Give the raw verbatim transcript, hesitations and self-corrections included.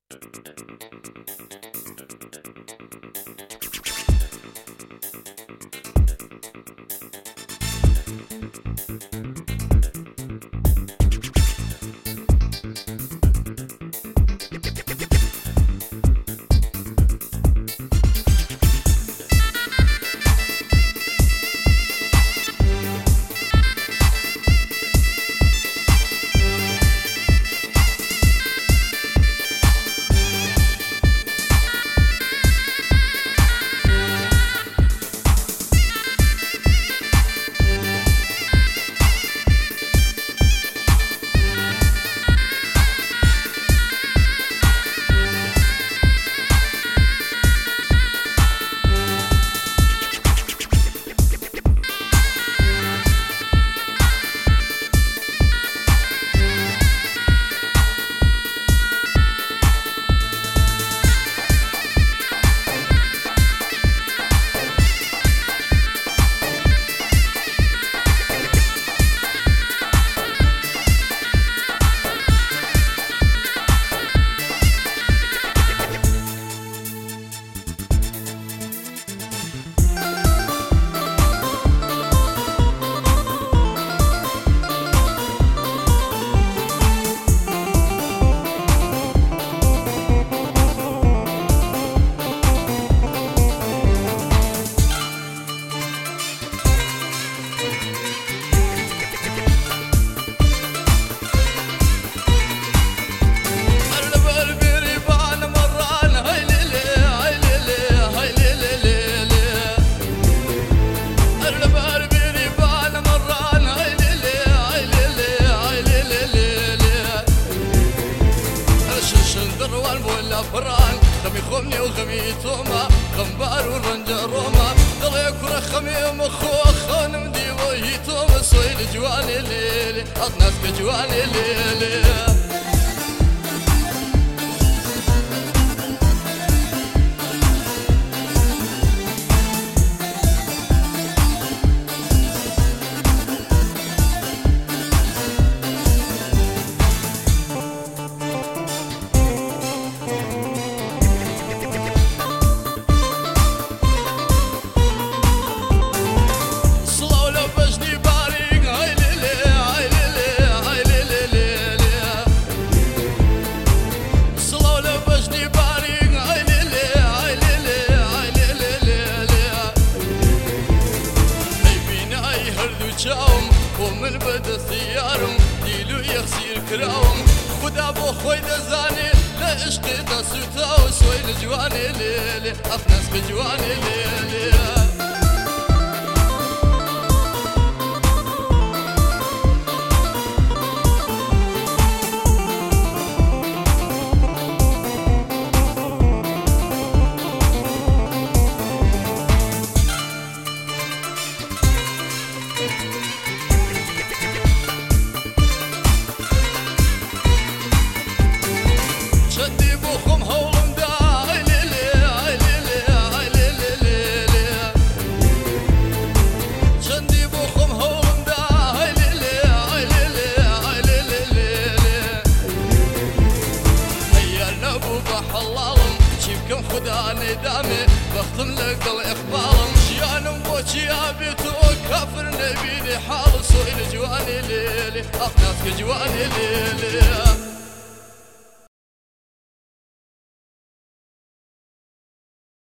فران خمي خمني وخمي توما غنبار ورنجا روما ضل يكره خمي مخو خانم دي وهي توما صويل جواني ليلي أطناس بجواني ليلي ومن بدا ثيارم ديلو يخسير كراوم خدا بو خوي دزاني لا عشقي دسوتاو سوي لجواني ليلي افناس بجواني ليلي خدا ندامي بختم لك الإخبار شيانم بوشي أبيتو كافر نبيني حال صويل جواني ليلي أخناك جواني ليلي